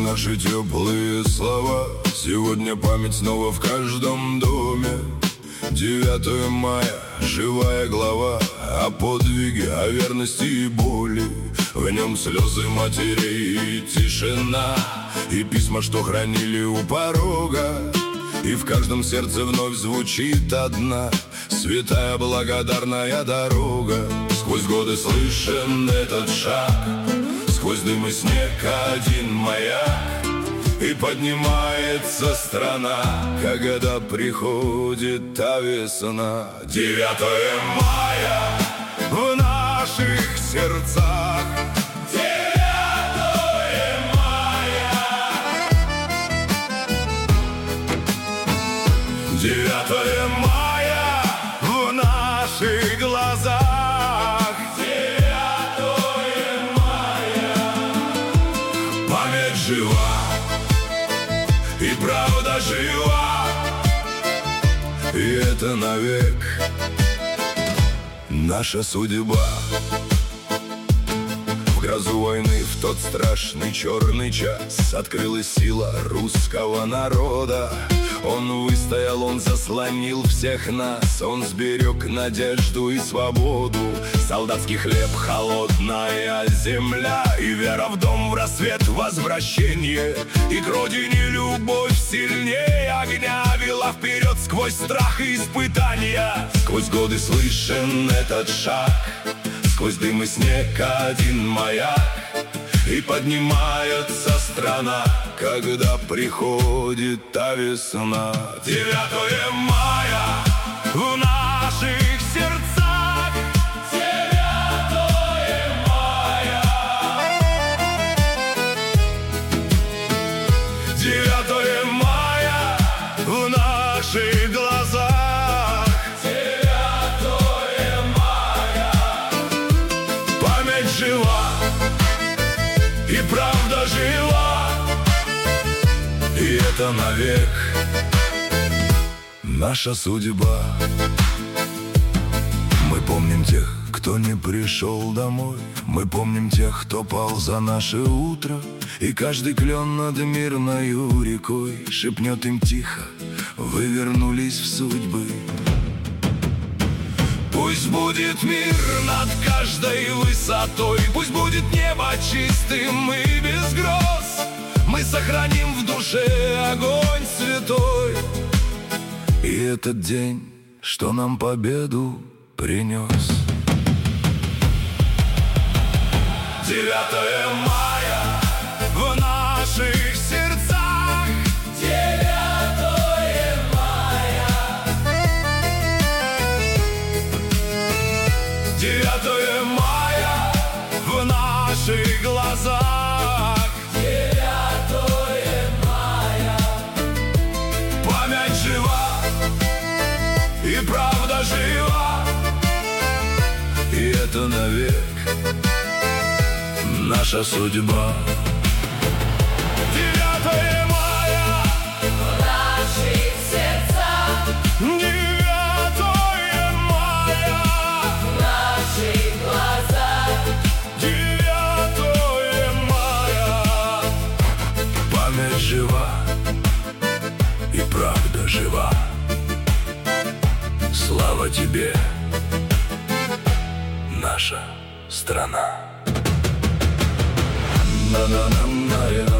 наши теплые слова. Сегодня память снова в каждом доме. 9 мая, живая глава о подвиге, о верности и боли. В нем слезы матерей и тишина, и письма, что хранили у порога. И в каждом сердце вновь звучит одна святая благодарная дорога. Сквозь годы слышен этот шаг, сквозь дым и снег один маяк. И поднимается страна, когда приходит та весна. 9 мая в наших сердцах. 9 мая. 9 мая в наших глазах. 9 мая. Память жива, и правда жива, и это навек наша судьба. В грозу войны, в тот страшный черный час, открылась сила русского народа. Он выстоял, он заслонил всех нас, он сберег надежду и свободу. Солдатский хлеб, холодная земля, и вера в дом, в рассвет, возвращение. И к родине любовь сильнее огня вела вперед сквозь страх и испытания. Сквозь годы слышен этот шаг, сквозь дым и снег один маяк. И поднимается страна, когда приходит та весна. 9 мая в наших сердцах. 9 мая. 9 мая в наших глазах. 9 мая. Память жива, и правда жива, и это навек наша судьба. Мы помним тех, кто не пришел домой. Мы помним тех, кто пал за наше утро. И каждый клен над мирною рекой шепнет им тихо: вы вернулись в судьбы. Пусть будет мир над каждой высотой, пусть будет небо чистым и без гроз. Мы сохраним в душе огонь святой, и этот день, что нам победу принес. 9 мая в наших сердцах. 9 мая. 9 мая в наших глазах. 9 мая. Память жива, и правда жива, и это навек наша судьба. 9 мая в наших сердцах. 9 мая в наших глазах. 9 мая. Память жива, и правда жива. Слава тебе, наша страна. На-на-на-на-на.